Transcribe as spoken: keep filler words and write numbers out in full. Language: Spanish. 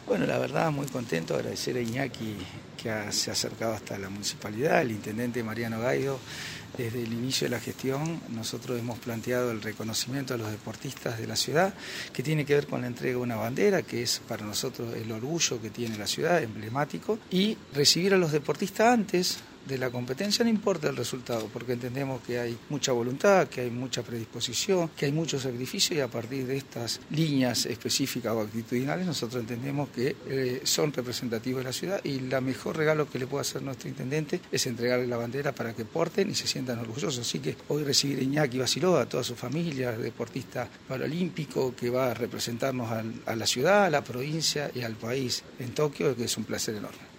Bueno, la verdad muy contento, agradecer a Iñaki que ha, se ha acercado hasta la municipalidad, el intendente Mariano Gaido. Desde el inicio de la gestión nosotros hemos planteado el reconocimiento a los deportistas de la ciudad, que tiene que ver con la entrega de una bandera, que es para nosotros el orgullo que tiene la ciudad, emblemático, y recibir a los deportistas antes de la competencia, no importa el resultado, porque entendemos que hay mucha voluntad, que hay mucha predisposición, que hay mucho sacrificio, y a partir de estas líneas específicas o actitudinales nosotros entendemos que eh, son representativos de la ciudad, y el mejor regalo que le puede hacer nuestro intendente es entregarle la bandera para que porten y se sientan orgullosos. Así que hoy recibir a Iñaki Basiló, a toda su familia, deportista paralímpico que va a representarnos a, a la ciudad, a la provincia y al país en Tokio, que es un placer enorme.